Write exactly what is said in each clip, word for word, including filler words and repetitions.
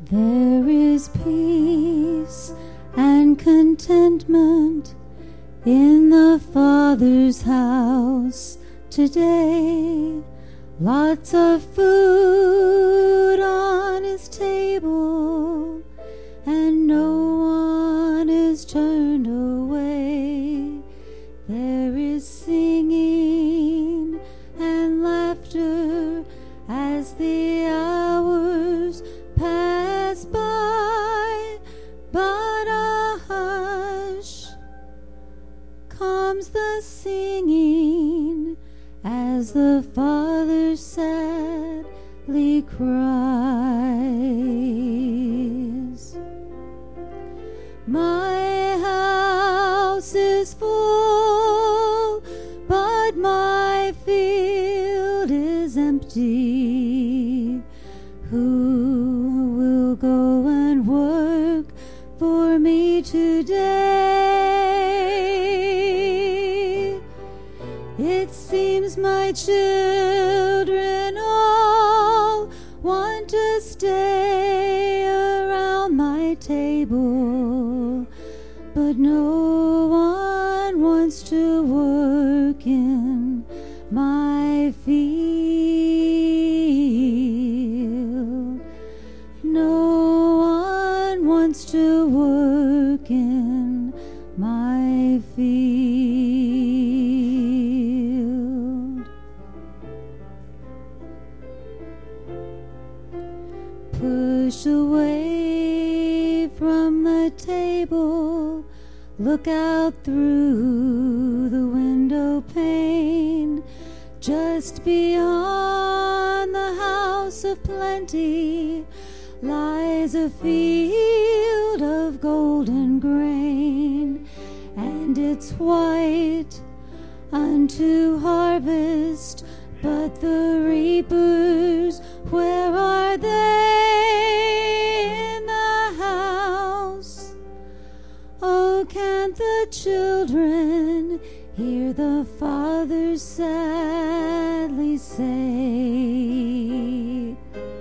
There is peace and contentment in the Father's house today. Lots of food on his table, and no one is turned away. There is singing and laughter as the hours pass by, but a hush comes the singing as the Father sadly cries. My house is full, but my field is empty. Who will go and work for me today? It seems my children all want to stay around my table, but no one wants to work in my field. No one wants to work in my field. Push away from the table, look out through the window pane. Just beyond the house of plenty lies a field of golden grain, and it's white unto harvest, but the reapers, where are they in the house? Oh, can't the children hear the Father sadly say,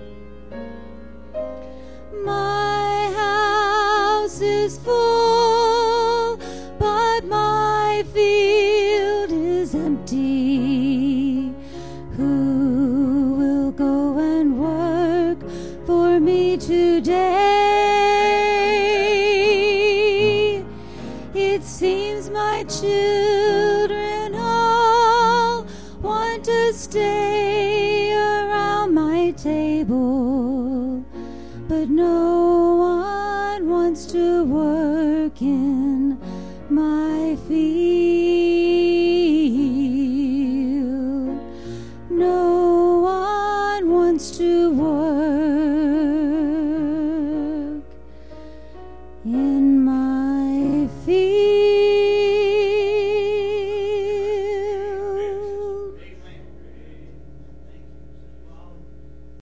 my house is full, but my field is empty. Who will go and work for me today? It seems my children all want to stay around my table, but no one wants to work in my field.